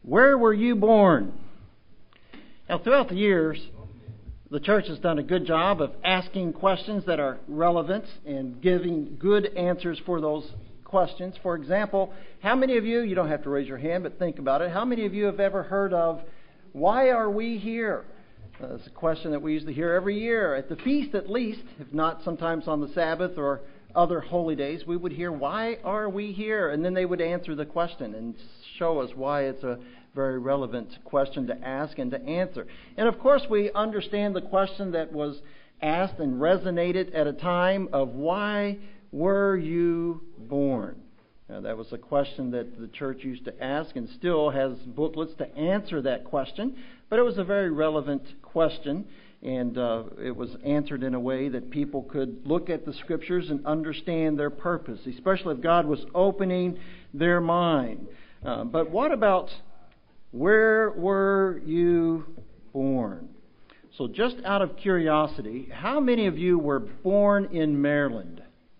Where were you born? Now, throughout the years, the church has done a good job of asking questions that are relevant and giving good answers for those questions. For example, how many of you don't have to raise your hand, but think about it, how many of you have ever heard of, why are we here? It's a question that we usually hear every year. At the feast at least, if not sometimes on the Sabbath or other holy days, we would hear, why are we here? And then they would answer the question and show us why it's a very relevant question to ask and to answer. And of course we understand the question that was asked and resonated at a time of why were you born? Now, that was a question that the church used to ask and still has booklets to answer that question. But it was a very relevant question, and it was answered in a way that people could look at the Scriptures and understand their purpose, especially if God was opening their mind. But what about where were you born? So just out of curiosity, how many of you were born in Maryland?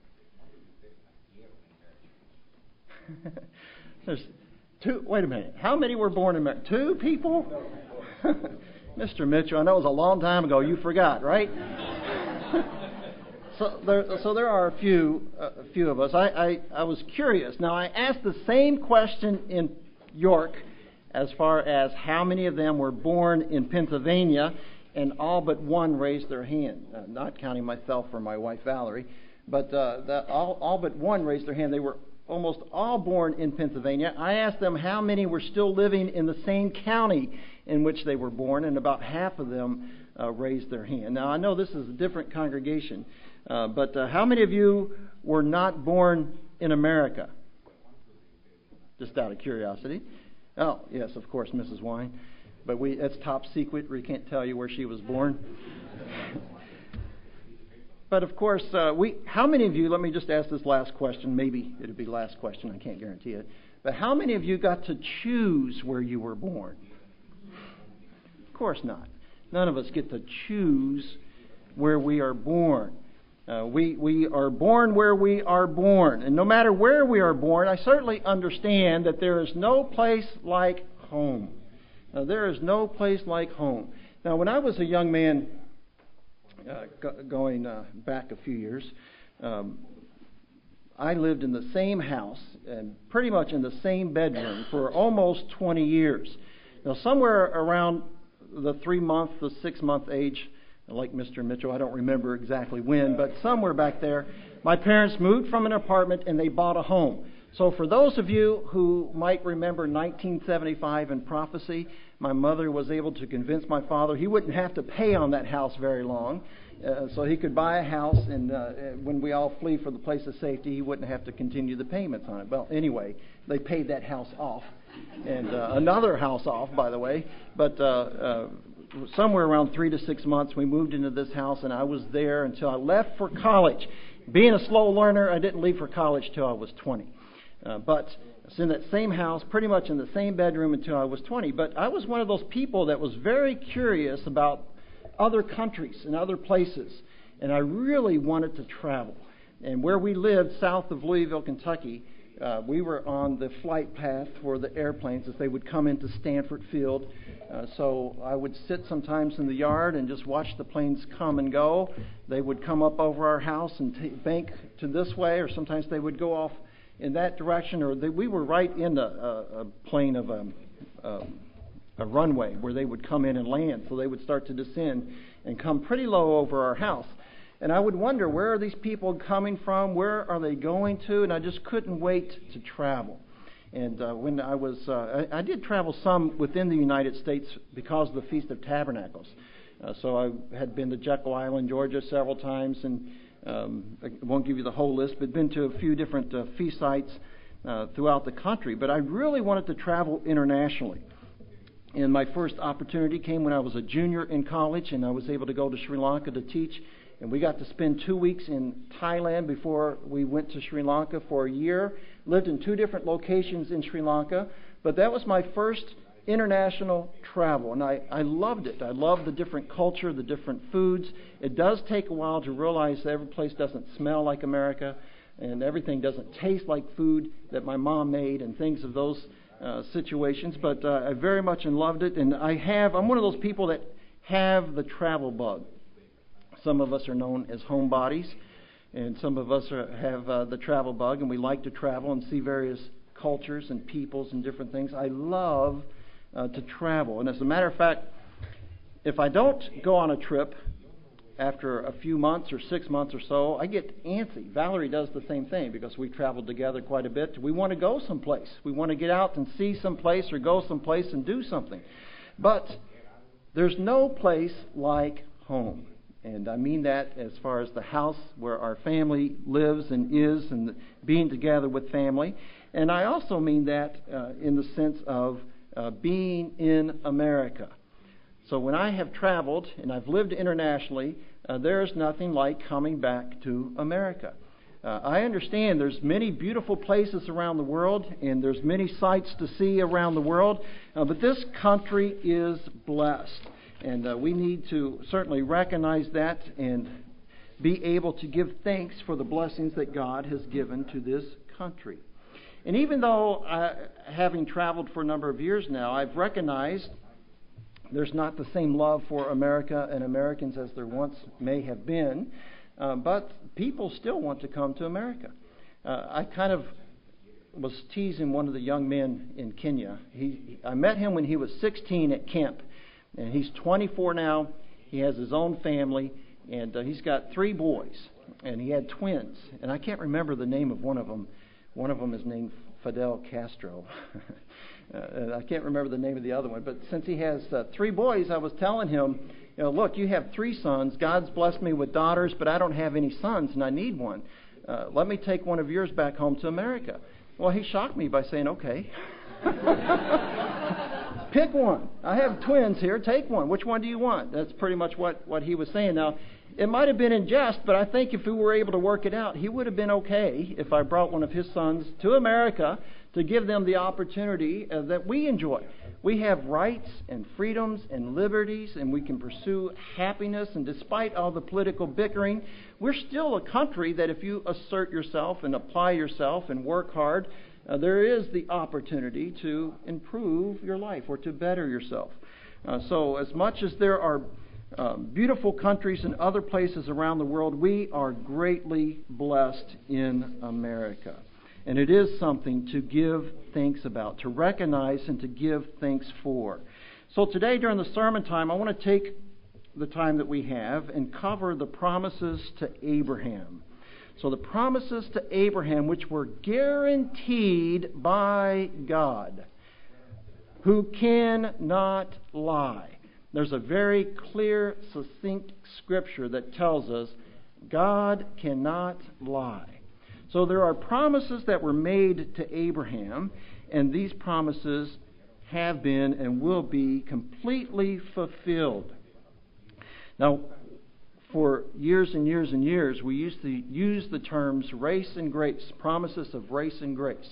There's two. Wait a minute. How many were born in Maryland? 2 people? Mr. Mitchell, I know it was a long time ago. You forgot, right? So there are a few of us. I was curious. Now, I asked the same question in York as far as how many of them were born in Pennsylvania, and all but one raised their hand. Not counting myself or my wife Valerie, but all but one raised their hand. They were almost all born in Pennsylvania. I asked them how many were still living in the same county in which they were born, and about half of them raised their hand. Now, I know this is a different congregation, but how many of you were not born in America? Just out of curiosity. Oh, yes, of course, Mrs. Wine. But that's top secret. We can't tell you where she was born. But of course, how many of you, let me just ask this last question. Maybe it'll be the last question. I can't guarantee it. But how many of you got to choose where you were born? Of course not. None of us get to choose where we are born. We are born where we are born. And no matter where we are born, I certainly understand that there is no place like home. There is no place like home. Now, when I was a young man, going back a few years, I lived in the same house and pretty much in the same bedroom for almost 20 years. Now, somewhere around the 3-month, the 6-month age, like Mr. Mitchell, I don't remember exactly when, but somewhere back there, my parents moved from an apartment and they bought a home. So for those of you who might remember 1975 in prophecy, my mother was able to convince my father he wouldn't have to pay on that house very long, so he could buy a house, and when we all flee for the place of safety, he wouldn't have to continue the payments on it. Well, anyway, they paid that house off, and another house off, by the way, but somewhere around 3 to 6 months, we moved into this house, and I was there until I left for college. Being a slow learner, I didn't leave for college till I was 20. But it's in that same house, pretty much in the same bedroom until I was 20. But I was one of those people that was very curious about other countries and other places. And I really wanted to travel. And where we lived, south of Louisville, Kentucky, we were on the flight path for the airplanes as they would come into Stanford Field. So I would sit sometimes in the yard and just watch the planes come and go. They would come up over our house and bank to this way, or sometimes they would go off in that direction, or we were right in a plane of a runway where they would come in and land. So they would start to descend and come pretty low over our house. And I would wonder, where are these people coming from? Where are they going to? And I just couldn't wait to travel. And when I was, I did travel some within the United States because of the Feast of Tabernacles. So I had been to Jekyll Island, Georgia several times, and I won't give you the whole list, but been to a few different feast sites throughout the country. But I really wanted to travel internationally. And my first opportunity came when I was a junior in college, and I was able to go to Sri Lanka to teach. And we got to spend 2 weeks in Thailand before we went to Sri Lanka for a year. Lived in 2 different locations in Sri Lanka. But that was my first international travel, and I loved it. I loved the different culture, the different foods. It does take a while to realize that every place doesn't smell like America, and everything doesn't taste like food that my mom made, and things of those situations, but I very much loved it. And I'm one of those people that have the travel bug. Some of us are known as homebodies, and some of us have the travel bug, and we like to travel and see various cultures and peoples and different things. I love to travel. And as a matter of fact, if I don't go on a trip after a few months or 6 months or so, I get antsy. Valerie does the same thing because we traveled together quite a bit. We want to go someplace. We want to get out and see someplace or go someplace and do something. But there's no place like home. And I mean that as far as the house where our family lives and is, and being together with family. And I also mean that in the sense of being in America. So when I have traveled and I've lived internationally, there's nothing like coming back to America. I understand there's many beautiful places around the world, and there's many sights to see around the world, but this country is blessed. And we need to certainly recognize that and be able to give thanks for the blessings that God has given to this country. And even though, having traveled for a number of years now, I've recognized there's not the same love for America and Americans as there once may have been, but people still want to come to America. I kind of was teasing one of the young men in Kenya. I met him when he was 16 at camp, and he's 24 now. He has his own family, and he's got 3 boys, and he had twins. And I can't remember the name of one of them. One of them is named Fidel Castro. I can't remember the name of the other one. But since he has 3 boys, I was telling him, look, you have 3 sons. God's blessed me with daughters, but I don't have any sons, and I need one. Let me take one of yours back home to America. Well, he shocked me by saying, okay. Pick one. I have twins here. Take one. Which one do you want? That's pretty much what he was saying. Now, it might have been in jest, but I think if we were able to work it out, he would have been okay if I brought one of his sons to America to give them the opportunity that we enjoy. We have rights and freedoms and liberties, and we can pursue happiness. And despite all the political bickering, we're still a country that if you assert yourself and apply yourself and work hard, there is the opportunity to improve your life or to better yourself. So as much as there are beautiful countries and other places around the world, we are greatly blessed in America. And it is something to give thanks about, to recognize and to give thanks for. So today during the sermon time, I want to take the time that we have and cover the promises to Abraham. So the promises to Abraham, which were guaranteed by God, who cannot lie. There's a very clear, succinct scripture that tells us God cannot lie. So there are promises that were made to Abraham, and these promises have been and will be completely fulfilled. Now, for years and years and years, we used to use the terms race and grace, promises of race and grace.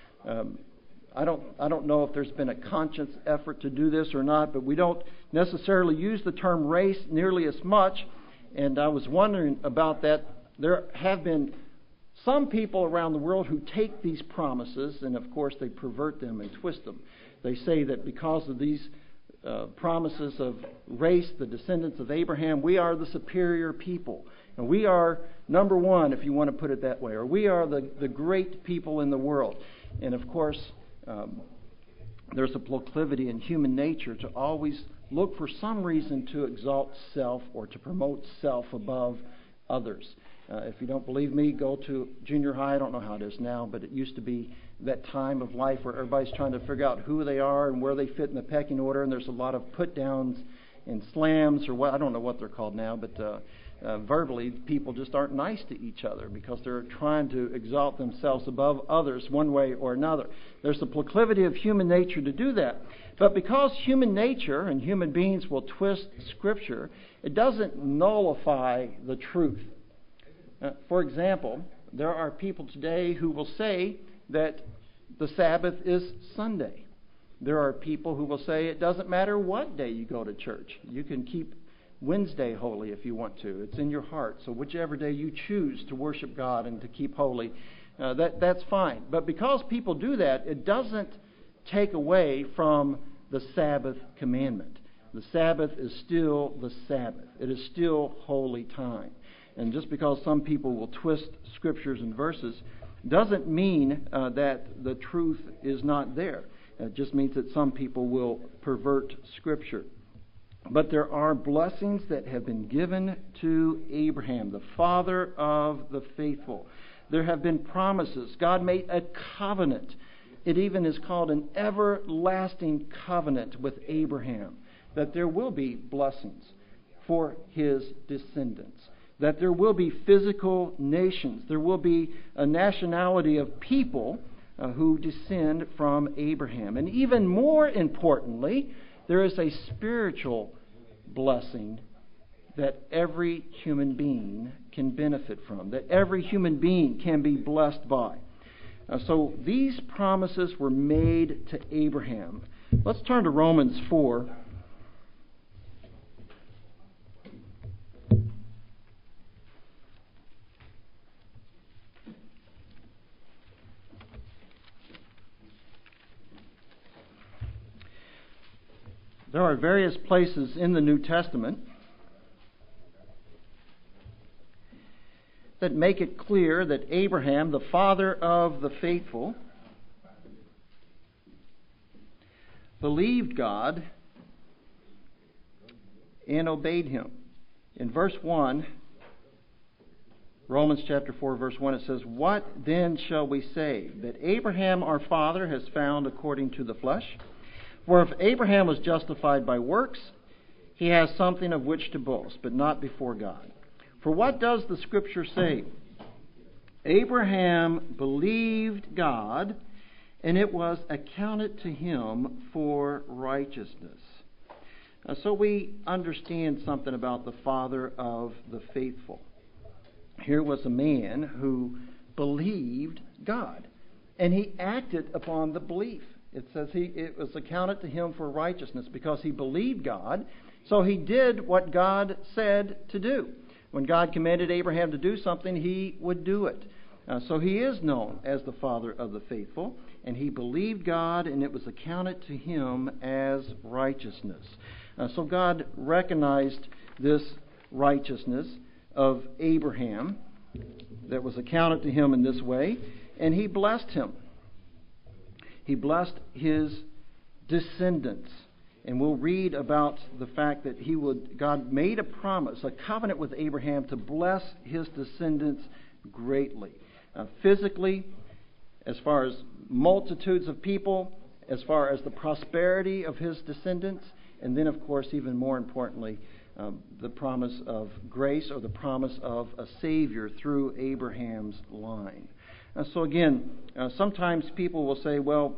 I don't know if there's been a conscious effort to do this or not, but we don't necessarily use the term race nearly as much. And I was wondering about that. There have been some people around the world who take these promises and, of course, they pervert them and twist them. They say that because of these promises of race, the descendants of Abraham, we are the superior people. And we are number one, if you want to put it that way. Or we are the great people in the world. And, of course, there's a proclivity in human nature to always look for some reason to exalt self or to promote self above others. If you don't believe me, go to junior high. I don't know how it is now, but it used to be that time of life where everybody's trying to figure out who they are and where they fit in the pecking order, and there's a lot of put-downs and slams, or what, I don't know what they're called now, but verbally, people just aren't nice to each other because they're trying to exalt themselves above others one way or another. There's a proclivity of human nature to do that. But because human nature and human beings will twist Scripture, it doesn't nullify the truth. For example, there are people today who will say that the Sabbath is Sunday. There are people who will say it doesn't matter what day you go to church. You can keep Wednesday holy if you want to. It's in your heart. So whichever day you choose to worship God and to keep holy, that's fine. But because people do that, it doesn't take away from the Sabbath commandment. The Sabbath is still the Sabbath. It is still holy time. And just because some people will twist scriptures and verses doesn't mean that the truth is not there. It just means that some people will pervert Scripture. But there are blessings that have been given to Abraham, the father of the faithful. There have been promises. God made a covenant. It even is called an everlasting covenant with Abraham, that there will be blessings for his descendants, that there will be physical nations, there will be a nationality of people who descend from Abraham. And even more importantly, there is a spiritual blessing that every human being can benefit from, that every human being can be blessed by. So these promises were made to Abraham. Let's turn to Romans 4. There are various places in the New Testament that make it clear that Abraham, the father of the faithful, believed God and obeyed Him. In verse 1, Romans chapter 4, verse 1, it says, "What then shall we say? That Abraham our father has found according to the flesh? For if Abraham was justified by works, he has something of which to boast, but not before God. For what does the Scripture say? Abraham believed God, and it was accounted to him for righteousness." So we understand something about the father of the faithful. Here was a man who believed God, and he acted upon the belief. It says it was accounted to him for righteousness because he believed God, so he did what God said to do. When God commanded Abraham to do something, he would do it. So he is known as the father of the faithful, and he believed God, and it was accounted to him as righteousness. So God recognized this righteousness of Abraham that was accounted to him in this way, and he blessed him. He blessed his descendants. And we'll read about the fact that God made a promise, a covenant with Abraham to bless his descendants greatly. Physically, as far as multitudes of people, as far as the prosperity of his descendants, and then, of course, even more importantly, the promise of grace or the promise of a Savior through Abraham's line. So again, sometimes people will say, well,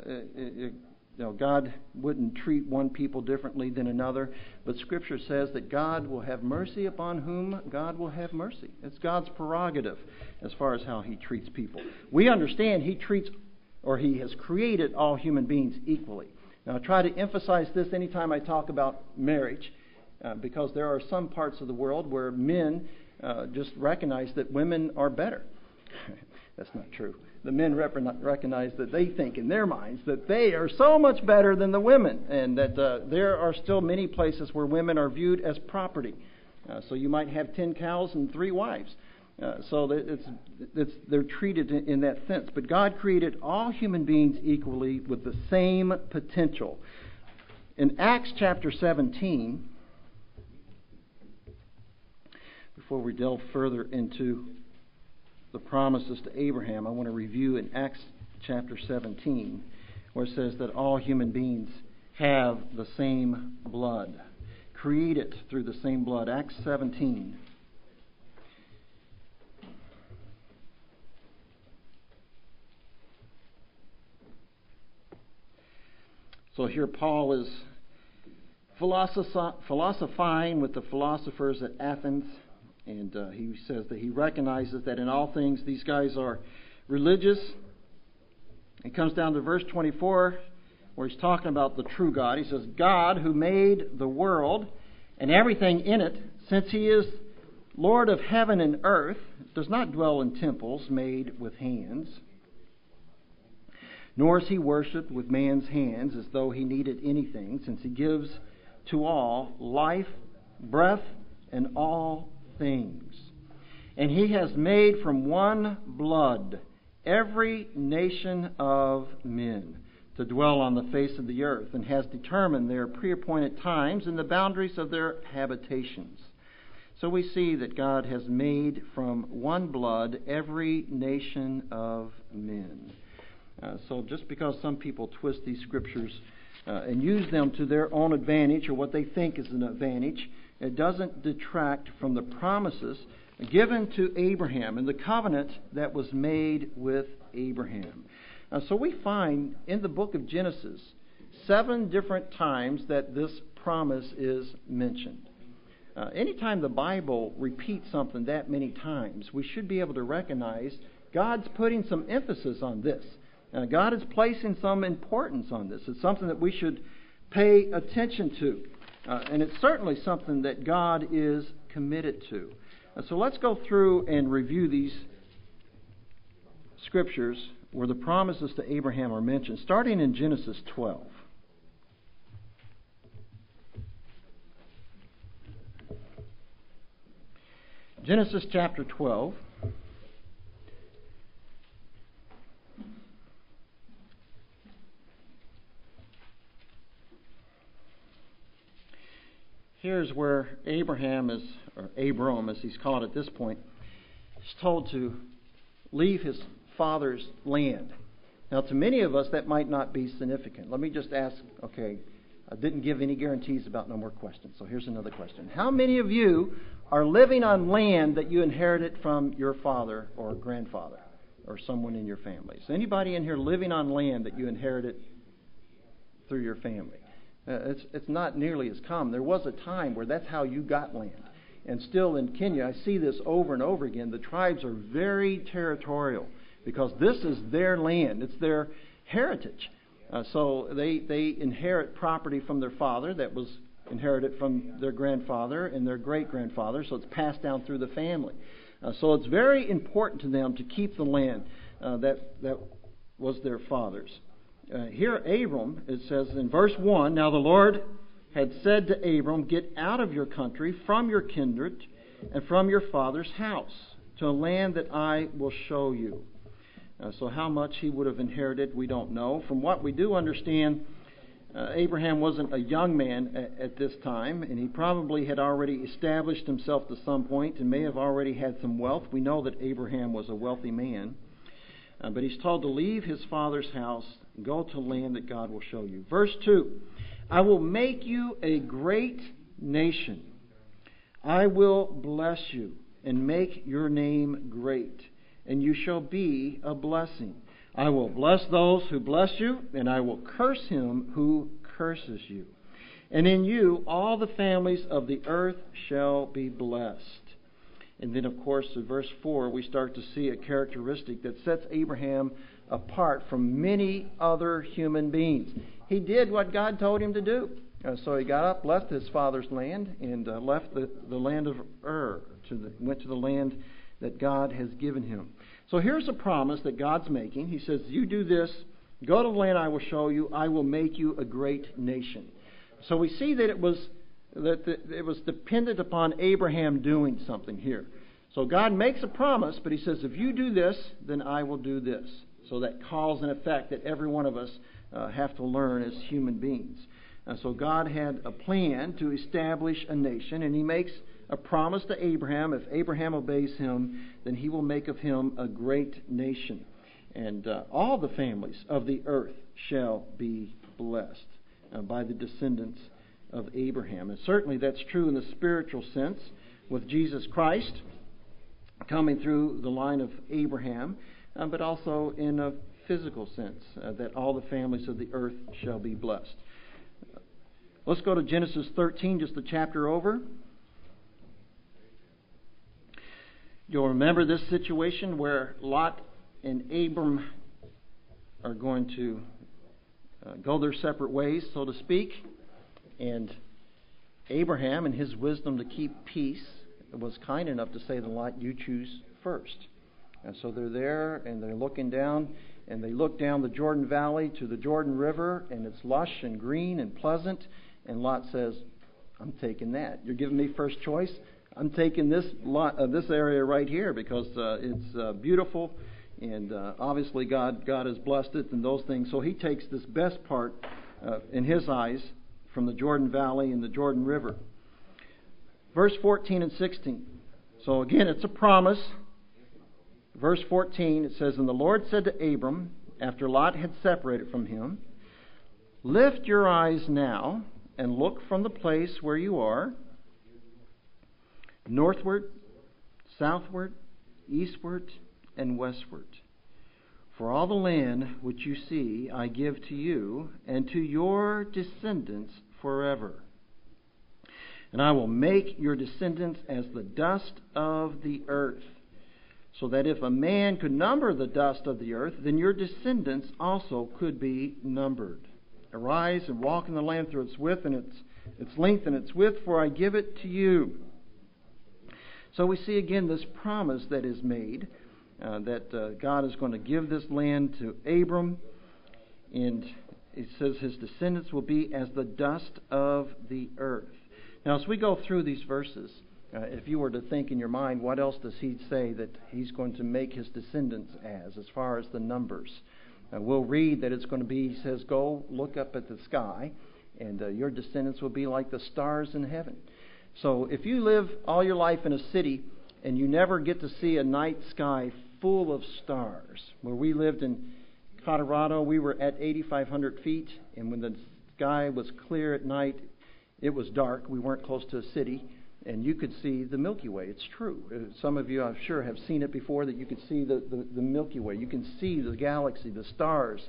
God wouldn't treat one people differently than another. But Scripture says that God will have mercy upon whom God will have mercy. It's God's prerogative as far as how He treats people. We understand He has created all human beings equally. Now, I try to emphasize this anytime I talk about marriage, because there are some parts of the world where men just recognize that women are better. That's not true. The men recognize that they think in their minds that they are so much better than the women, and that there are still many places where women are viewed as property. So you might have 10 cows and 3 wives. So they're treated in that sense. But God created all human beings equally with the same potential. In Acts chapter 17, before we delve further into the promises to Abraham, I want to review in Acts chapter 17, where it says that all human beings have the same blood, created through the same blood. Acts 17. So here Paul is philosophizing with the philosophers at Athens. And he says that he recognizes that in all things these guys are religious. It comes down to verse 24 where he's talking about the true God. He says, "God who made the world and everything in it, since He is Lord of heaven and earth, does not dwell in temples made with hands, nor is he worshipped with man's hands as though he needed anything, since he gives to all life, breath, and all things. And he has made from one blood every nation of men to dwell on the face of the earth, and has determined their pre-appointed times and the boundaries of their habitations. So we see that God has made from one blood every nation of men. So just because some people twist these scriptures and use them to their own advantage or what they think is an advantage, it doesn't detract from the promises given to Abraham and the covenant that was made with Abraham. So we find in the book of Genesis 7 different times that this promise is mentioned. Anytime the Bible repeats something that many times, we should be able to recognize God's putting some emphasis on this. God is placing some importance on this. It's something that we should pay attention to. And it's certainly something that God is committed to. So let's go through and review these scriptures where the promises to Abraham are mentioned, starting in Genesis 12. Genesis chapter 12. Here's where Abraham is, or Abram as he's called at this point, is told to leave his father's land. Now, to many of us, that might not be significant. Let me just ask, okay, I didn't give any guarantees about no more questions, so here's another question. How many of you are living on land that you inherited from your father or grandfather or someone in your family? Is anybody in here living on land that you inherited through your family? It's not nearly as common. There was a time where that's how you got land. And still in Kenya, I see this over and over again. The tribes are very territorial because this is their land. It's their heritage. So they inherit property from their father that was inherited from their grandfather and their great-grandfather. So it's passed down through the family. So it's very important to them to keep the land that was their father's. Here, Abram, it says in verse 1, Now the Lord had said to Abram, Get out of your country, from your kindred, and from your father's house, to a land that I will show you. So how much he would have inherited, we don't know. From what we do understand, Abraham wasn't a young man at this time, and he probably had already established himself to some point and may have already had some wealth. We know that Abraham was a wealthy man. But he's told to leave his father's house and go to land that God will show you. Verse 2, I will make you a great nation. I will bless you and make your name great, and you shall be a blessing. I will bless those who bless you, and I will curse him who curses you. And in you all the families of the earth shall be blessed. And then, of course, in verse 4, we start to see a characteristic that sets Abraham apart from many other human beings. He did what God told him to do. So he got up, left his father's land, and left the land of Ur, went to the land that God has given him. So here's a promise that God's making. He says, you do this, go to the land I will show you, I will make you a great nation. So we see that it was dependent upon Abraham doing something here. So God makes a promise, but he says, if you do this, then I will do this. So that cause and effect that every one of us have to learn as human beings. So God had a plan to establish a nation, and he makes a promise to Abraham. If Abraham obeys him, then he will make of him a great nation. And all the families of the earth shall be blessed by the descendants of Abraham. And certainly that's true in the spiritual sense with Jesus Christ coming through the line of Abraham, but also in a physical sense, that all the families of the earth shall be blessed. Let's go to Genesis 13, just a chapter over. You'll remember this situation where Lot and Abram are going to go their separate ways, so to speak. And Abraham, in his wisdom to keep peace, was kind enough to say to Lot, you choose first. And so they're there, and they're looking down, and they look down the Jordan Valley to the Jordan River, and it's lush and green and pleasant. And Lot says, I'm taking that. You're giving me first choice? I'm taking this area right here because it's beautiful, and obviously God has blessed it and those things. So he takes this best part in his eyes from the Jordan Valley and the Jordan River. Verse 14 and 16. So again, it's a promise. Verse 14, it says, And the Lord said to Abram, after Lot had separated from him, Lift your eyes now and look from the place where you are, northward, southward, eastward, and westward. For all the land which you see I give to you and to your descendants forever. And I will make your descendants as the dust of the earth, so that if a man could number the dust of the earth, then your descendants also could be numbered. Arise and walk in the land through its width and its length and its width, for I give it to you. So we see again this promise that is made, that God is going to give this land to Abram, and it says his descendants will be as the dust of the earth. Now, as we go through these verses, if you were to think in your mind, what else does he say that he's going to make his descendants as far as the numbers? We'll read that it's going to be, he says, go look up at the sky, and your descendants will be like the stars in heaven. So if you live all your life in a city and you never get to see a night sky full of stars, where we lived in Colorado, we were at 8,500 feet, and when the sky was clear at night, it was dark. We weren't close to a city, and you could see the Milky Way. It's true. Some of you, I'm sure, have seen it before, that you could see the Milky Way. You can see the galaxy, the stars,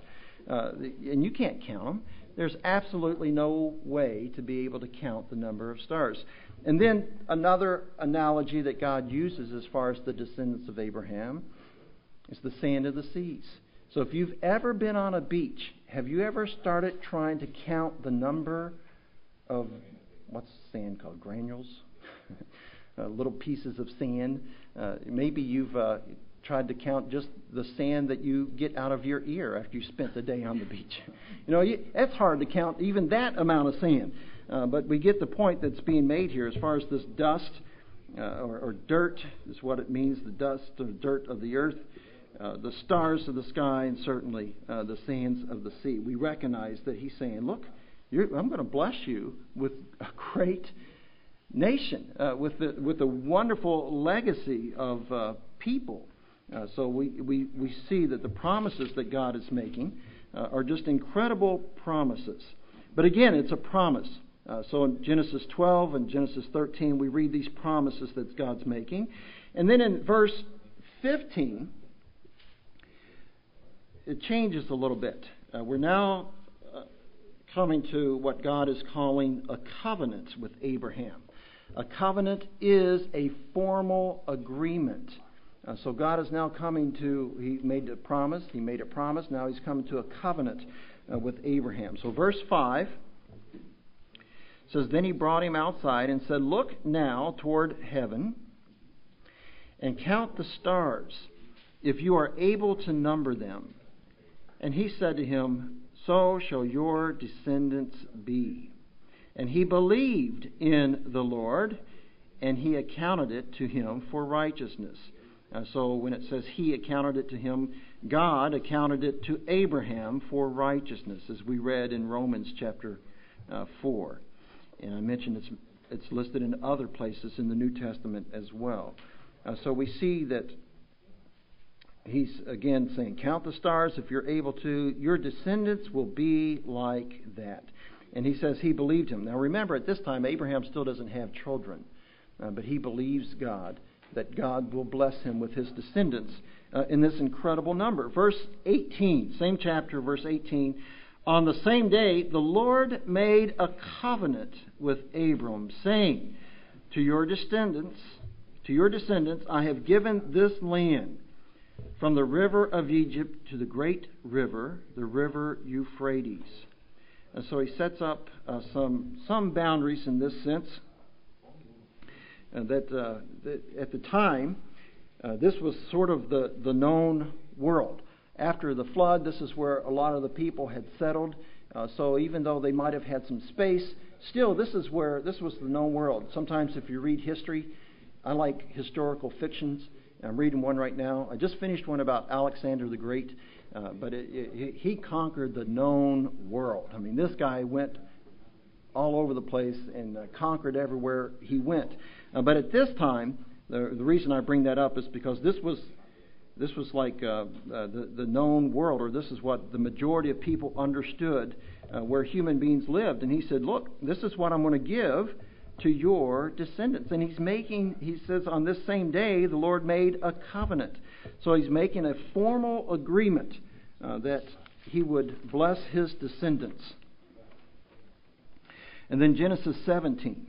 and you can't count them. There's absolutely no way to be able to count the number of stars. And then another analogy that God uses as far as the descendants of Abraham is the sand of the seas. So if you've ever been on a beach, have you ever started trying to count the number of, what's sand called, granules? Little pieces of sand. Maybe you've tried to count just the sand that you get out of your ear after you spent the day on the beach. It's hard to count even that amount of sand. But we get the point that's being made here as far as this dust or dirt is what it means, the dust or dirt of the earth, the stars of the sky, and certainly the sands of the sea. We recognize that he's saying, look, I'm going to bless you with a great nation, with a wonderful legacy of people. So we see that the promises that God is making are just incredible promises. But again, it's a promise. So in Genesis 12 and Genesis 13, we read these promises that God's making. And then in verse 15, it changes a little bit. We're now coming to what God is calling a covenant with Abraham. A covenant is a formal agreement. So God is now coming to, he made a promise, now he's coming to a covenant with Abraham. So verse 5 says, Then he brought him outside and said, Look now toward heaven and count the stars, if you are able to number them. And he said to him, So shall your descendants be. And he believed in the Lord, and he accounted it to him for righteousness. So when it says he accounted it to him, God accounted it to Abraham for righteousness, as we read in Romans chapter 4. And I mentioned it's listed in other places in the New Testament as well. So we see that he's again saying, count the stars if you're able to. Your descendants will be like that. And he says he believed him. Now remember, at this time, Abraham still doesn't have children. But he believes God, that God will bless him with his descendants in this incredible number. Verse 18, same chapter, verse 18. On the same day, the Lord made a covenant with Abram, saying, To your descendants, I have given this land, from the river of Egypt to the great river, the river Euphrates. And so he sets up some boundaries in this sense. That at the time, This was sort of the known world. After the flood, this is where a lot of the people had settled. So even though they might have had some space, still this was the known world. Sometimes if you read history, I like historical fictions. I'm reading one right now. I just finished one about Alexander the Great, but he conquered the known world. I mean, this guy went all over the place and conquered everywhere he went. But at this time, the reason I bring that up is because this was like the known world, or this is what the majority of people understood where human beings lived. And he said, look, this is what I'm going to give to your descendants. And he says, on this same day, the Lord made a covenant. So he's making a formal agreement that he would bless his descendants. And then Genesis 17.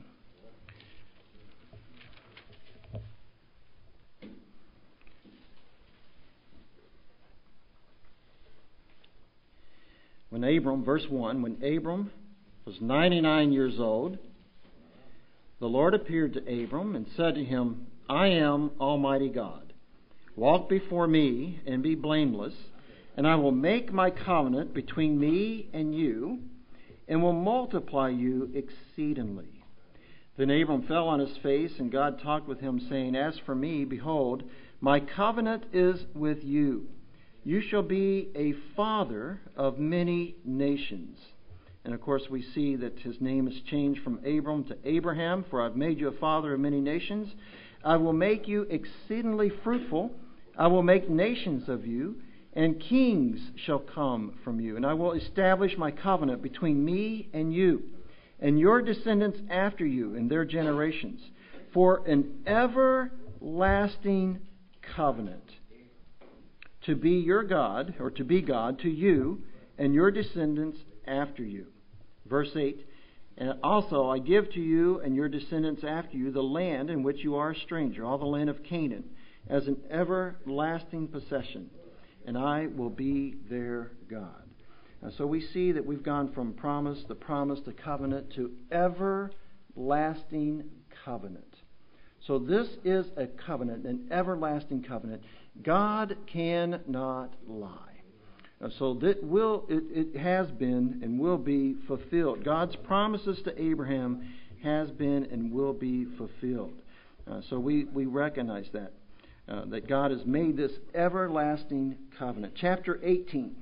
Verse 1, when Abram was 99 years old, the Lord appeared to Abram and said to him, I am Almighty God. Walk before me and be blameless, and I will make my covenant between me and you, and will multiply you exceedingly. Then Abram fell on his face, and God talked with him, saying, As for me, behold, my covenant is with you. You shall be a father of many nations. And of course we see that his name is changed from Abram to Abraham, for I've made you a father of many nations. I will make you exceedingly fruitful. I will make nations of you, and kings shall come from you. And I will establish my covenant between me and you, and your descendants after you in their generations, for an everlasting covenant, to be your God, or to be God to you and your descendants after you. Verse 8, and also I give to you and your descendants after you the land in which you are a stranger, all the land of Canaan, as an everlasting possession, and I will be their God. And so we see that we've gone from promise to covenant to everlasting covenant. So this is a covenant, an everlasting covenant. God cannot lie. So it has been and will be fulfilled. God's promises to Abraham has been and will be fulfilled. So we recognize that God has made this everlasting covenant. Chapter 18.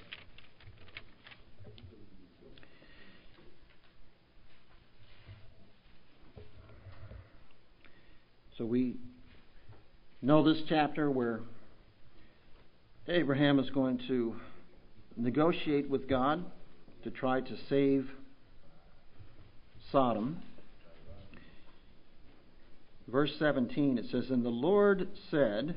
So we know this chapter where Abraham is going to negotiate with God to try to save Sodom. Verse 17, it says, And the Lord said,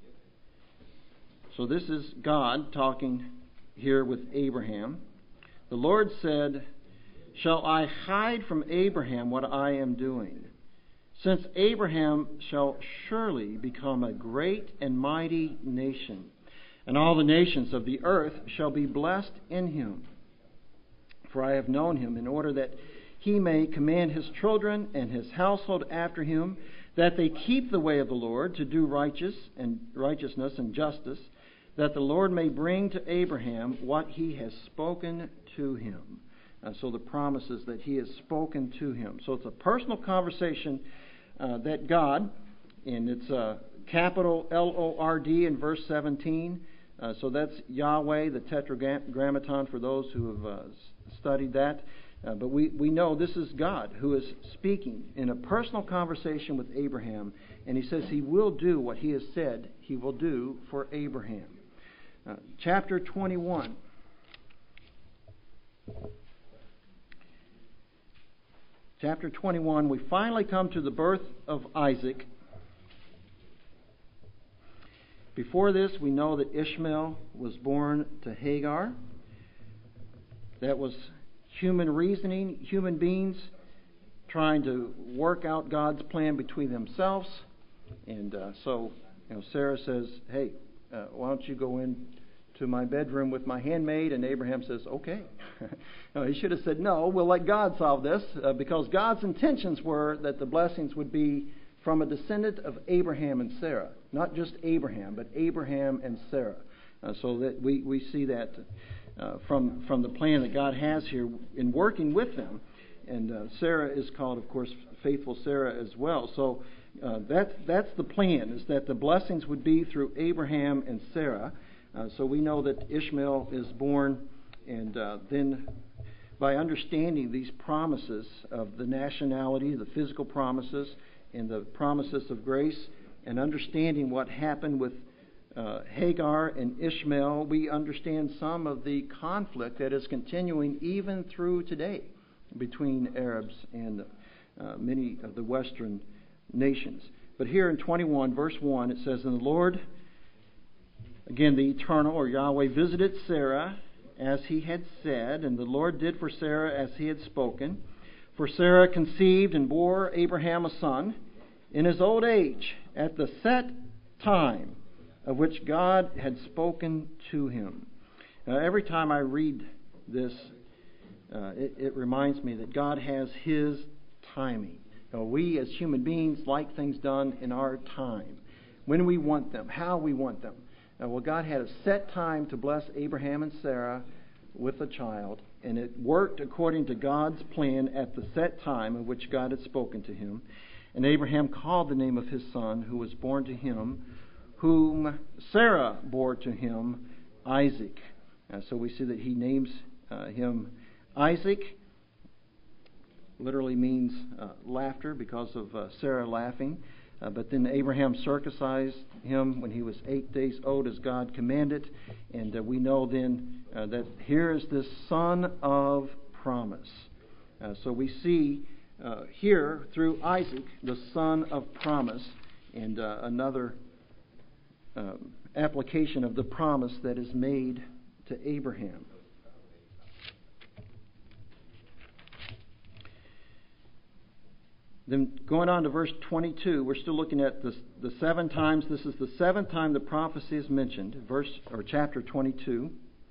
so this is God talking here with Abraham. The Lord said, Shall I hide from Abraham what I am doing? Since Abraham shall surely become a great and mighty nation, and all the nations of the earth shall be blessed in him. For I have known him, in order that he may command his children and his household after him, that they keep the way of the Lord, to do righteousness and justice, that the Lord may bring to Abraham what he has spoken to him. So the promises that he has spoken to him. So it's a personal conversation that God, and it's capital L-O-R-D in verse 17. So that's Yahweh, the Tetragrammaton, for those who have studied that. But we know this is God who is speaking in a personal conversation with Abraham. And he says he will do what he has said he will do for Abraham. Chapter 21. Chapter 21, we finally come to the birth of Isaac. Before this, we know that Ishmael was born to Hagar. That was human reasoning, human beings trying to work out God's plan between themselves. And so Sarah says, hey, why don't you go in to my bedroom with my handmaid? And Abraham says, okay. No, he should have said, no, we'll let God solve this, because God's intentions were that the blessings would be from a descendant of Abraham and Sarah. Not just Abraham, but Abraham and Sarah. So that we see that from the plan that God has here in working with them. And Sarah is called, of course, faithful Sarah as well. So that's the plan, is that the blessings would be through Abraham and Sarah. So we know that Ishmael is born, and then by understanding these promises of the nationality, the physical promises, and the promises of grace, and understanding what happened with Hagar and Ishmael, we understand some of the conflict that is continuing even through today between Arabs and many of the Western nations. But here in 21, verse 1, it says, "And the Lord, again the Eternal, or Yahweh, visited Sarah as he had said, and the Lord did for Sarah as he had spoken. For Sarah conceived and bore Abraham a son in his old age, at the set time of which God had spoken to him." Every time I read this, it reminds me that God has His timing. We as human beings like things done in our time, when we want them, how we want them. Well, God had a set time to bless Abraham and Sarah with a child, and it worked according to God's plan at the set time of which God had spoken to him. And Abraham called the name of his son, who was born to him, whom Sarah bore to him, Isaac. So we see that he names him Isaac. Literally means laughter, because of Sarah laughing. But then Abraham circumcised him when he was 8 days old, as God commanded. And we know then that here is this son of promise. So we see here through Isaac the son of promise, and another application of the promise that is made to Abraham. Then going on to verse 22, we're still looking at the 7 times. This is the 7th time the prophecy is mentioned, chapter 22.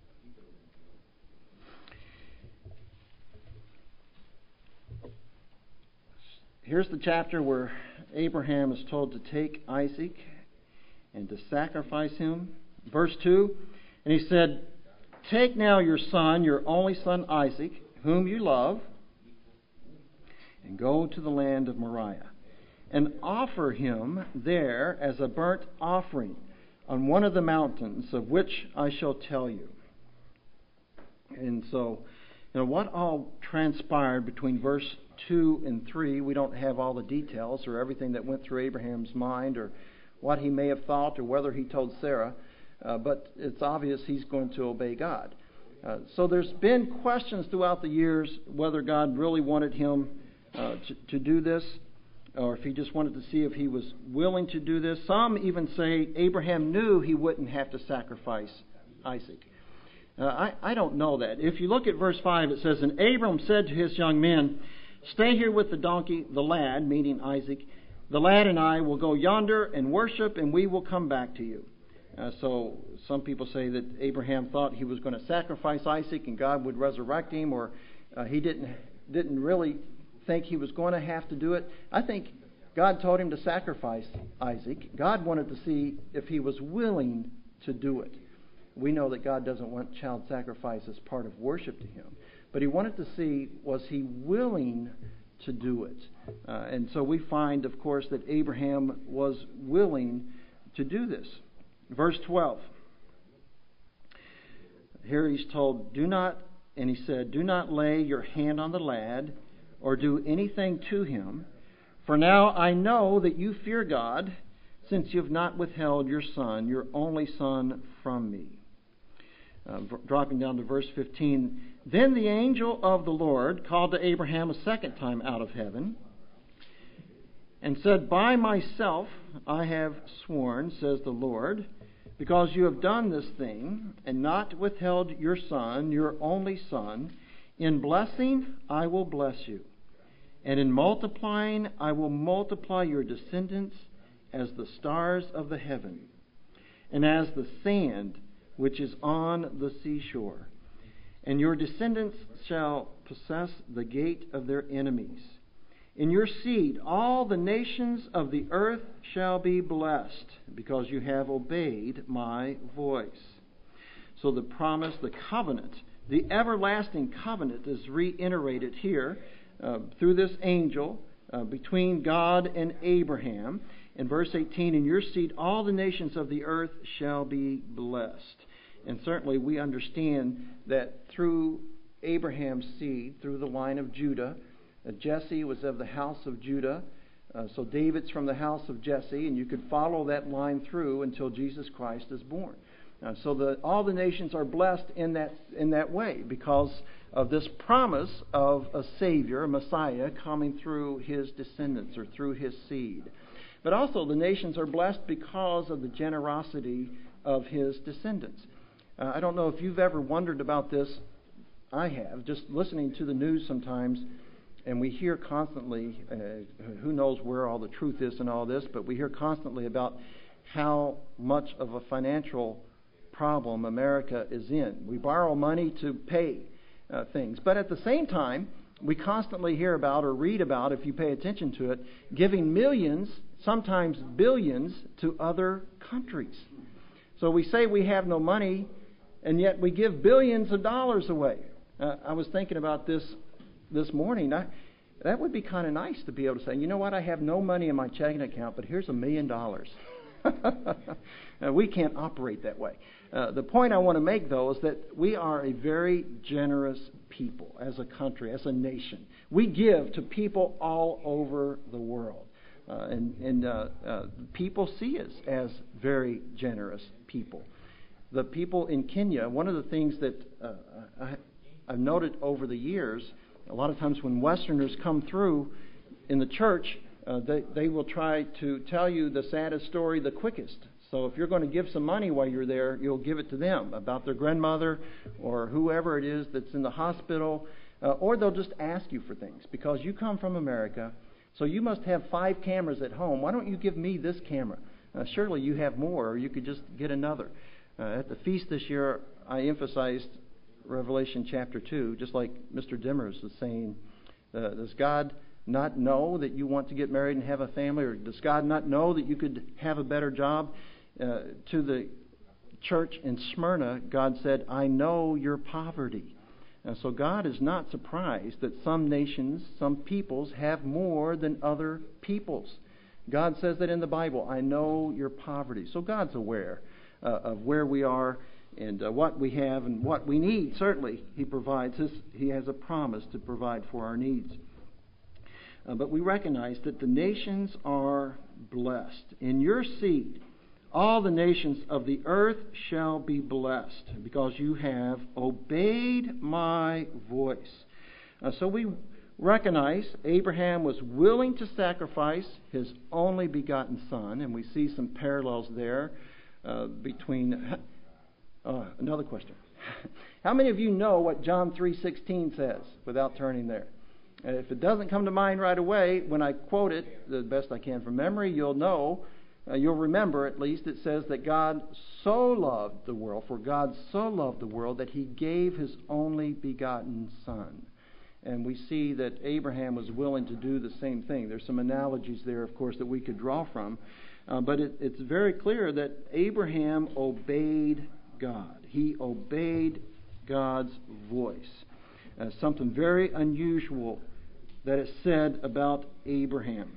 Here's the chapter where Abraham is told to take Isaac and to sacrifice him. Verse 2, "And he said, Take now your son, your only son Isaac, whom you love, and go to the land of Moriah, and offer him there as a burnt offering on one of the mountains of which I shall tell you." And so, what all transpired between verse 2 and 3, we don't have all the details or everything that went through Abraham's mind, or what he may have thought, or whether he told Sarah, but it's obvious he's going to obey God. So there's been questions throughout the years whether God really wanted him to do this, or if he just wanted to see if he was willing to do this. Some even say Abraham knew he wouldn't have to sacrifice Isaac. I don't know that. If you look at verse 5, it says, "And Abram said to his young men, Stay here with the donkey, the lad," meaning Isaac. "The lad and I will go yonder and worship, and we will come back to you." So some people say that Abraham thought he was going to sacrifice Isaac and God would resurrect him, or he didn't really think he was going to have to do it. I think God told him to sacrifice Isaac. God wanted to see if he was willing to do it. We know that God doesn't want child sacrifice as part of worship to him, but he wanted to see, was he willing to do it? And so we find, of course, that Abraham was willing to do this. Verse 12. Here he's told, and he said, "Do not lay your hand on the lad or do anything to him. For now I know that you fear God, since you have not withheld your son, your only son, from me." Dropping down to verse 15. "Then the angel of the Lord called to Abraham a second time out of heaven, and said, By myself I have sworn, says the Lord, because you have done this thing, and not withheld your son, your only son, in blessing I will bless you, and in multiplying I will multiply your descendants as the stars of the heaven, and as the sand which is on the seashore. And your descendants shall possess the gate of their enemies. In your seed, all the nations of the earth shall be blessed, because you have obeyed my voice. So the promise, the covenant, the everlasting covenant is reiterated here through this angel between God and Abraham. In verse 18, in your seed, all the nations of the earth shall be blessed. And certainly we understand that through Abraham's seed, through the line of Judah, Jesse was of the house of Judah. So David's from the house of Jesse, and you could follow that line through until Jesus Christ is born. So all the nations are blessed in that way because of this promise of a Savior, a Messiah, coming through his descendants or through his seed. But also the nations are blessed because of the generosity of his descendants. I don't know if you've ever wondered about this. I have, just listening to the news sometimes, and we hear constantly, who knows where all the truth is and all this, but we hear constantly about how much of a financial problem America is in. We borrow money to pay things. But at the same time, we constantly hear about or read about, if you pay attention to it, giving millions, sometimes billions, to other countries. So we say we have no money, and yet we give billions of dollars away. I was thinking about this morning. That would be kind of nice to be able to say, you know what, I have no money in my checking account, but here's $1 million. We can't operate that way. The point I want to make, though, is that we are a very generous people as a country, as a nation. We give to people all over the world. And people see us as very generous people. The people in Kenya, one of the things that I've noted over the years, a lot of times when Westerners come through in the church, they will try to tell you the saddest story the quickest. So if you're going to give some money while you're there, you'll give it to them about their grandmother or whoever it is that's in the hospital, or they'll just ask you for things because you come from America, so you must have 5 cameras at home. Why don't you give me this camera? Surely you have more, or you could just get another. At the feast this year, I emphasized Revelation chapter 2, just like Mr. Dimmers was saying. Does God not know that you want to get married and have a family? Or does God not know that you could have a better job? To the church in Smyrna, God said, I know your poverty. So God is not surprised that some nations, some peoples have more than other peoples. God says that in the Bible, I know your poverty. So God's aware of where we are and what we have and what we need. Certainly, He provides. He has a promise to provide for our needs. But we recognize that the nations are blessed. In your seed, all the nations of the earth shall be blessed, because you have obeyed my voice. So we recognize Abraham was willing to sacrifice his only begotten son, and we see some parallels there between... another question. How many of you know what John 3:16 says without turning there? If it doesn't come to mind right away, when I quote it, the best I can from memory, you'll know, you'll remember at least, it says that God so loved the world, for God so loved the world that He gave His only begotten Son. And we see that Abraham was willing to do the same thing. There's some analogies there, of course, that we could draw from. But it's very clear that Abraham obeyed God. He obeyed God's voice. Something very unusual that is said about Abraham.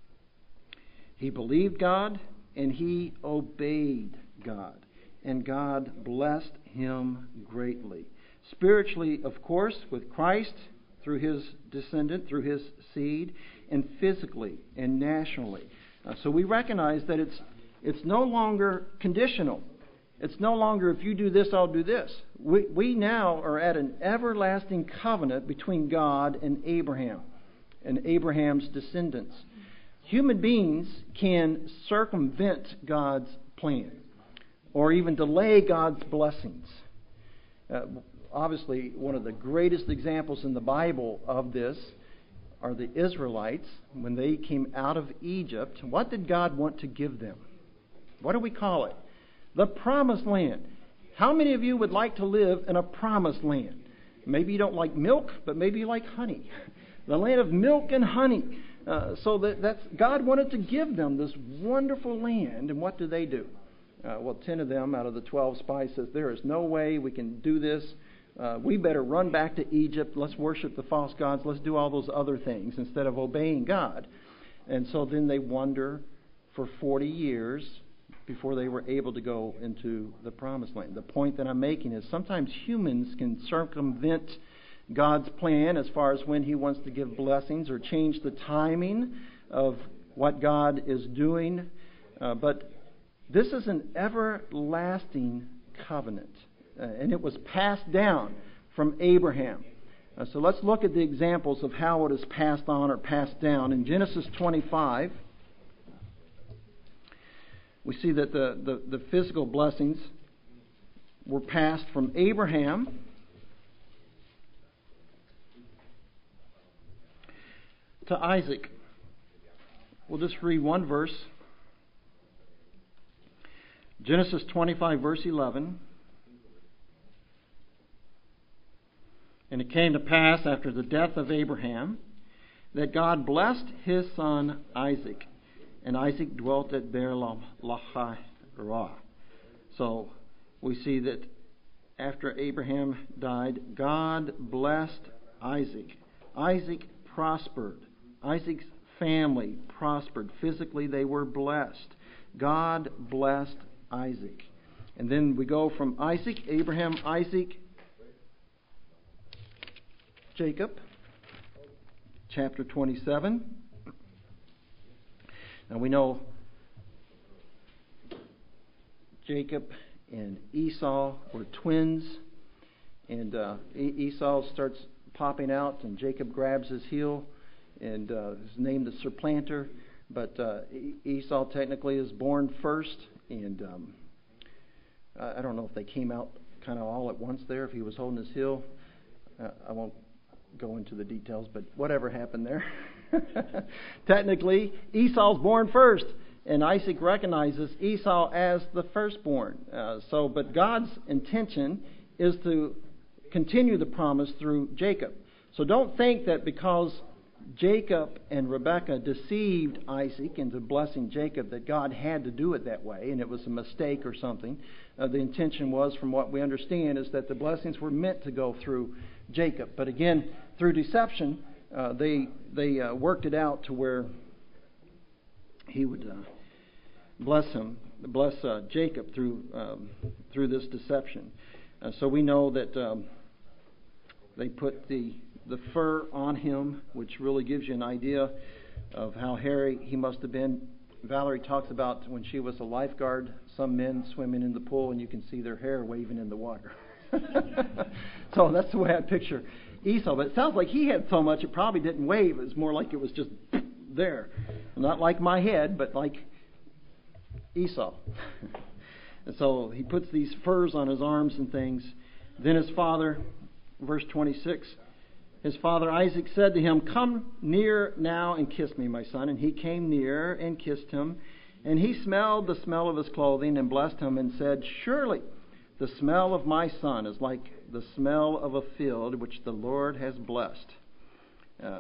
He believed God and he obeyed God. And God blessed him greatly. Spiritually, of course, with Christ, through His descendant, through His seed, and physically and nationally. So we recognize that it's no longer conditional. It's no longer, if you do this, I'll do this. We now are at an everlasting covenant between God and Abraham's descendants. Human beings can circumvent God's plan or even delay God's blessings. Obviously, one of the greatest examples in the Bible of this are the Israelites. When they came out of Egypt, what did God want to give them? What do we call it? The promised land. How many of you would like to live in a promised land? Maybe you don't like milk, but maybe you like honey. The land of milk and honey. That's God wanted to give them this wonderful land, and what do? 10 of them out of the 12 spies says, there is no way we can do this. We better run back to Egypt. Let's worship the false gods. Let's do all those other things instead of obeying God. And so then they wander for 40 years before they were able to go into the promised land. The point that I'm making is sometimes humans can circumvent God's plan as far as when He wants to give blessings or change the timing of what God is doing. But this is an everlasting covenant. And it was passed down from Abraham. So let's look at the examples of how it is passed on or passed down. In Genesis 25, we see that the physical blessings were passed from Abraham to Isaac. We'll just read one verse. Genesis 25, verse 11. And it came to pass after the death of Abraham that God blessed his son Isaac. And Isaac dwelt at Beer-lahai-rah. So we see that after Abraham died, God blessed Isaac. Isaac prospered. Isaac's family prospered. Physically, they were blessed. God blessed Isaac. And then we go from Isaac, Abraham, Isaac, Jacob, chapter 27. Now we know Jacob and Esau were twins, and Esau starts popping out, and Jacob grabs his heel, and is named the supplanter. But Esau technically is born first, and I don't know if they came out kind of all at once there, if he was holding his heel. I won't go into the details, but whatever happened there. Technically, Esau's born first, and Isaac recognizes Esau as the firstborn. But God's intention is to continue the promise through Jacob. So don't think that because Jacob and Rebekah deceived Isaac into blessing Jacob that God had to do it that way, and it was a mistake or something. The intention was, from what we understand, is that the blessings were meant to go through Jacob. But again, through deception, they worked it out to where he would bless Jacob through this deception. So we know that they put the fur on him, which really gives you an idea of how hairy he must have been. Valerie talks about when she was a lifeguard, some men swimming in the pool and you can see their hair waving in the water. So that's the way I picture Esau. But it sounds like he had so much it probably didn't wave. It was more like it was just there. Not like my head, but like Esau. And so he puts these furs on his arms and things. Then his father, verse 26, his father Isaac said to him, "Come near now and kiss me, my son." And he came near and kissed him. And he smelled the smell of his clothing and blessed him and said, "Surely the smell of my son is like the smell of a field which the Lord has blessed." I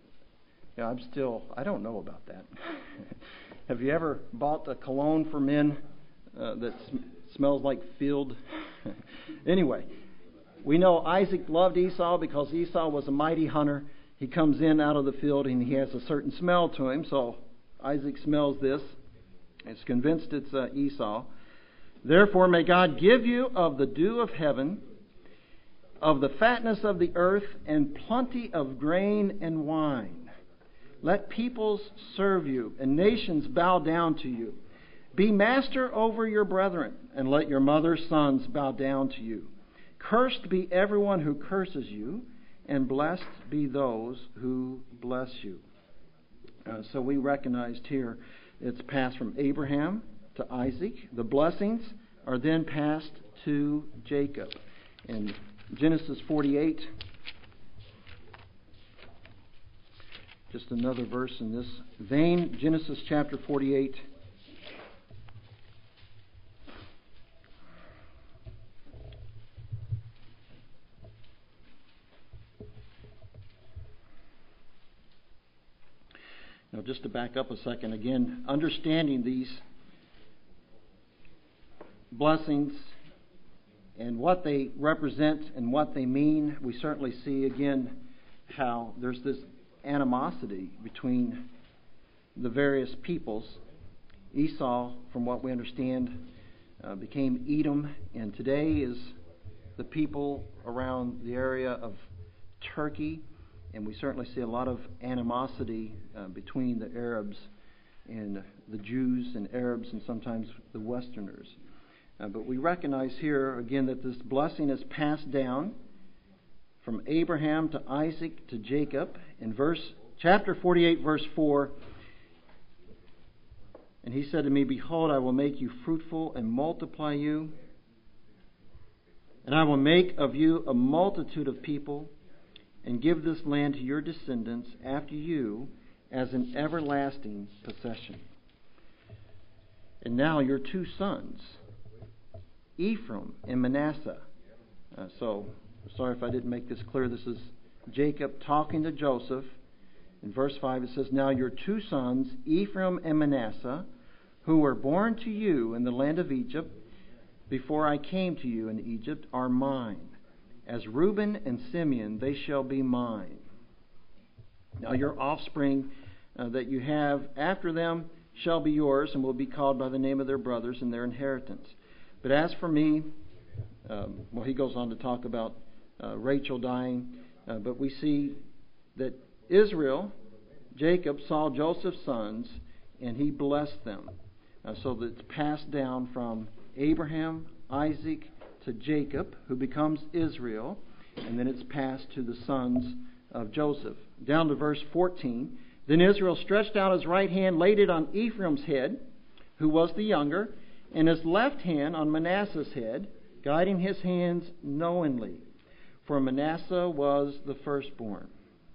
don't know about that. Have you ever bought a cologne for men that smells like field? Anyway, we know Isaac loved Esau because Esau was a mighty hunter. He comes in out of the field and he has a certain smell to him. So Isaac smells this. He's convinced it's Esau. "Therefore may God give you of the dew of heaven, of the fatness of the earth, and plenty of grain and wine. Let peoples serve you, and nations bow down to you. Be master over your brethren, and let your mother's sons bow down to you. Cursed be everyone who curses you, and blessed be those who bless you." So we recognized here it's passed from Abraham to Isaac. The blessings are then passed to Jacob. In Genesis 48, just another verse in this vein, Genesis chapter 48. Now, just to back up a second, again, understanding these blessings and what they represent and what they mean, we certainly see again how there's this animosity between the various peoples. Esau, from what we understand, became Edom, and today is the people around the area of Turkey, and we certainly see a lot of animosity between the Arabs and the Jews and Arabs and sometimes the Westerners. But we recognize here again that this blessing is passed down from Abraham to Isaac to Jacob. In chapter 48, verse 4, and he said to me, Behold, I will make you fruitful and multiply you, and I will make of you a multitude of people, and give this land to your descendants after you as an everlasting possession. And now your two sons, Ephraim and Manasseh. So, sorry if I didn't make this clear. This is Jacob talking to Joseph. In verse 5 it says, Now your two sons, Ephraim and Manasseh, who were born to you in the land of Egypt, before I came to you in Egypt, are mine. As Reuben and Simeon, they shall be mine. Now your offspring that you have after them shall be yours, and will be called by the name of their brothers and their inheritance. But as for me, he goes on to talk about Rachel dying, but we see that Israel, Jacob, saw Joseph's sons, and he blessed them. So that it's passed down from Abraham, Isaac, to Jacob, who becomes Israel, and then it's passed to the sons of Joseph. Down to verse 14. Then Israel stretched out his right hand, laid it on Ephraim's head, who was the younger, and his left hand on Manasseh's head, guiding his hands knowingly. For Manasseh was the firstborn.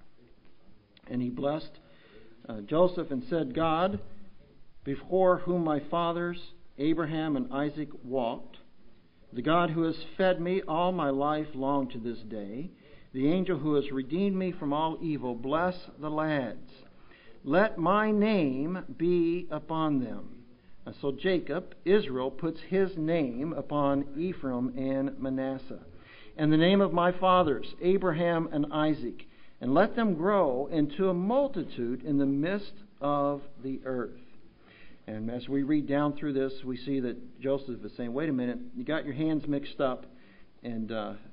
And he blessed Joseph and said, God, before whom my fathers, Abraham and Isaac, walked, the God who has fed me all my life long to this day, the angel who has redeemed me from all evil, bless the lads. Let my name be upon them. So Jacob, Israel, puts his name upon Ephraim and Manasseh. And the name of my fathers, Abraham and Isaac, and let them grow into a multitude in the midst of the earth. And as we read down through this, we see that Joseph is saying, wait a minute, you got your hands mixed up. And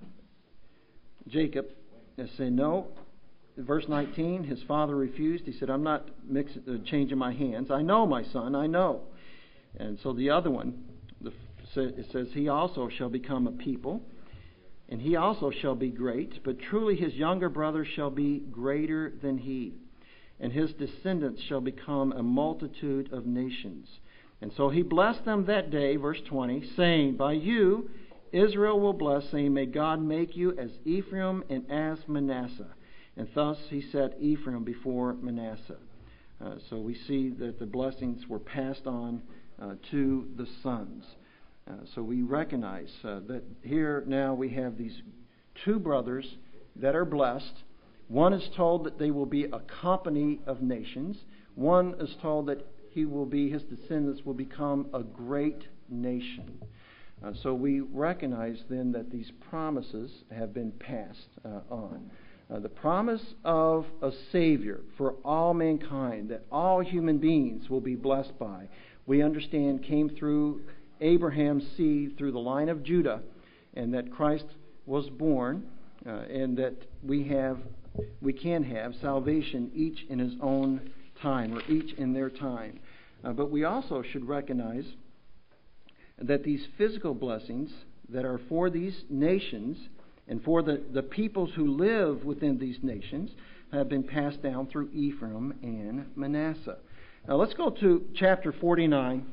Jacob is saying, no. Verse 19, his father refused. He said, I'm not changing my hands. I know, my son, I know. And so the other one, it says, he also shall become a people, and he also shall be great, but truly his younger brother shall be greater than he, and his descendants shall become a multitude of nations. And so he blessed them that day, verse 20, saying, By you Israel will bless, saying, May God make you as Ephraim and as Manasseh. And thus he set Ephraim before Manasseh. So we see that the blessings were passed on to the sons. So we recognize that here now we have these two brothers that are blessed. One is told that they will be a company of nations. One is told that his descendants will become a great nation. So we recognize then that these promises have been passed on. The promise of a Savior for all mankind, that all human beings will be blessed by, we understand came through Abraham's seed, through the line of Judah, and that Christ was born, and that we can have salvation each in his own time, or each in their time. But we also should recognize that these physical blessings that are for these nations and for the peoples who live within these nations have been passed down through Ephraim and Manasseh. Now let's go to chapter 49,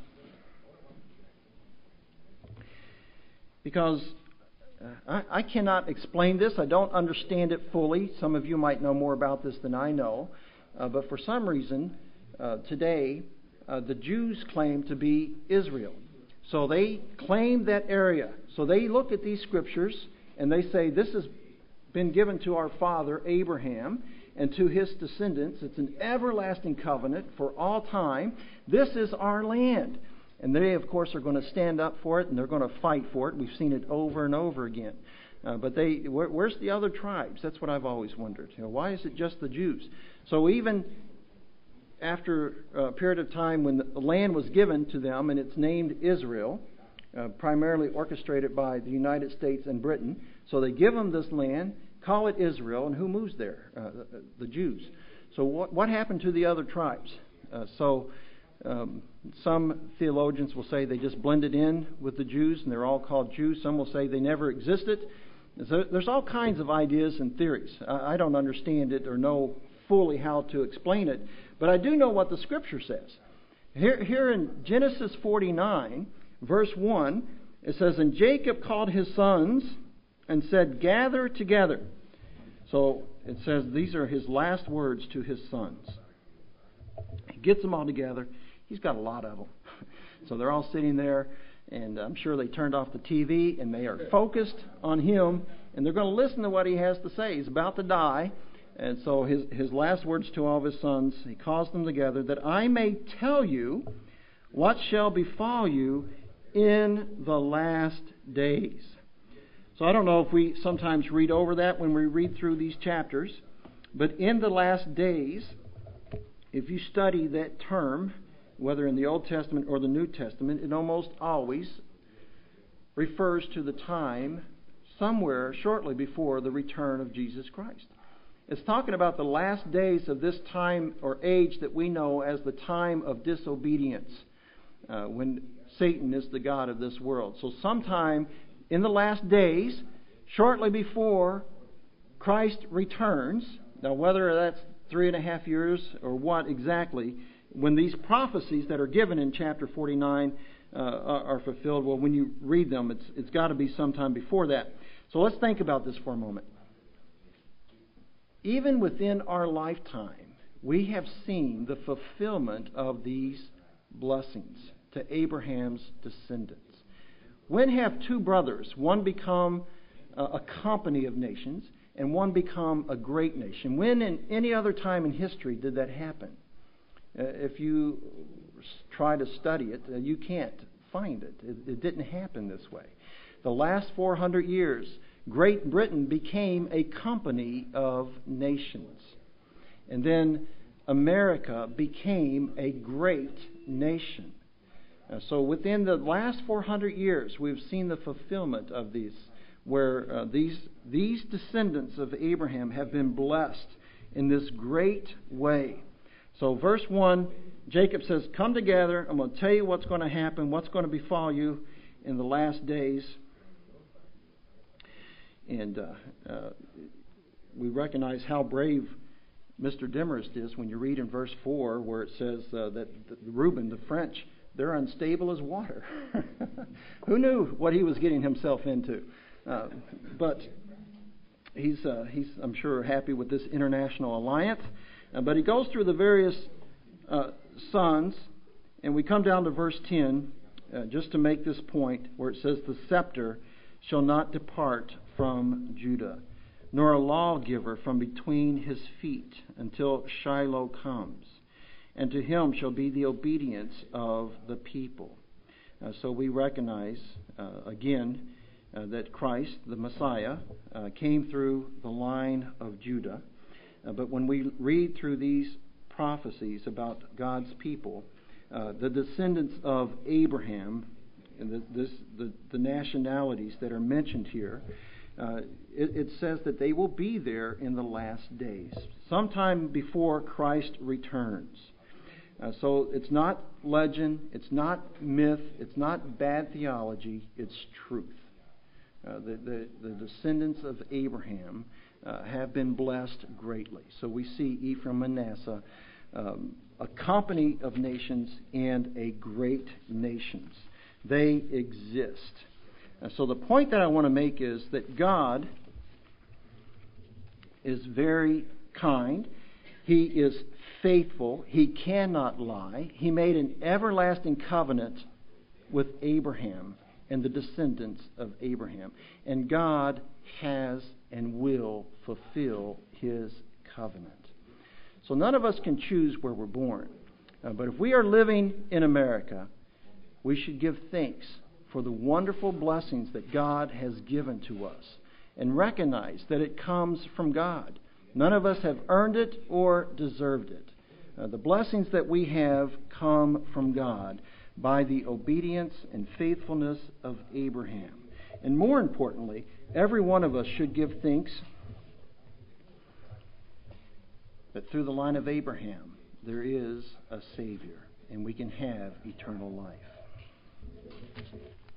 because I cannot explain this. I don't understand it fully. Some of you might know more about this than I know. But for some reason, today, the Jews claim to be Israel. So they claim that area. So they look at these scriptures and they say, this has been given to our father Abraham, and to his descendants. It's an everlasting covenant for all time. This is our land. And they, of course, are going to stand up for it, and they're going to fight for it. We've seen it over and over again. But where's the other tribes? That's what I've always wondered. Why is it just the Jews? So even after a period of time when the land was given to them, and it's named Israel, primarily orchestrated by the United States and Britain. So they give them this land, call it Israel, and who moves there? The Jews. So what happened to the other tribes? Some theologians will say they just blended in with the Jews, and they're all called Jews. Some will say they never existed. So there's all kinds of ideas and theories. I don't understand it or know fully how to explain it, but I do know what the Scripture says. Here in Genesis 49, verse 1, it says, "And Jacob called his sons and said, 'Gather together.'" So it says these are his last words to his sons. He gets them all together. He's got a lot of them. So they're all sitting there, and I'm sure they turned off the TV, and they are focused on him, and they're going to listen to what he has to say. He's about to die. And so his last words to all of his sons, he calls them together, "That I may tell you what shall befall you in the last days." So I don't know if we sometimes read over that when we read through these chapters, but in the last days, if you study that term, whether in the Old Testament or the New Testament, it almost always refers to the time somewhere shortly before the return of Jesus Christ. It's talking about the last days of this time or age that we know as the time of disobedience, when Satan is the god of this world. So sometime in the last days, shortly before Christ returns, now whether that's 3.5 years or what exactly, when these prophecies that are given in chapter 49 are fulfilled, well, when you read them, it's got to be sometime before that. So let's think about this for a moment. Even within our lifetime, we have seen the fulfillment of these blessings to Abraham's descendants. When have two brothers, one become a company of nations and one become a great nation? When in any other time in history did that happen? If you try to study it, you can't find it. It didn't happen this way. The last 400 years, Great Britain became a company of nations. And then America became a great nation. So within the last 400 years, we've seen the fulfillment of these, where these descendants of Abraham have been blessed in this great way. So verse 1, Jacob says, "Come together. I'm going to tell you what's going to happen, what's going to befall you in the last days." And we recognize how brave Mr. Demarest is when you read in verse 4 where it says that Reuben, the French, they're unstable as water. Who knew what he was getting himself into? But he's I'm sure, happy with this international alliance. But he goes through the various sons, and we come down to verse 10 just to make this point where it says, "The scepter shall not depart from Judah, nor a lawgiver from between his feet until Shiloh comes. And to him shall be the obedience of the people." So we recognize, again, that Christ, the Messiah, came through the line of Judah. But when we read through these prophecies about God's people, the descendants of Abraham, and the nationalities that are mentioned here, it says that they will be there in the last days, sometime before Christ returns. So it's not legend, it's not myth, it's not bad theology, it's truth. The descendants of Abraham have been blessed greatly. So we see Ephraim, Manasseh, a company of nations and a great nations. They exist. So the point that I want to make is that God is very kind. He is faithful. He cannot lie. He made an everlasting covenant with Abraham and the descendants of Abraham. And God has and will fulfill His covenant. So none of us can choose where we're born. But if we are living in America, we should give thanks for the wonderful blessings that God has given to us and recognize that it comes from God. None of us have earned it or deserved it. The blessings that we have come from God by the obedience and faithfulness of Abraham. And more importantly, every one of us should give thanks that through the line of Abraham, there is a Savior, and we can have eternal life.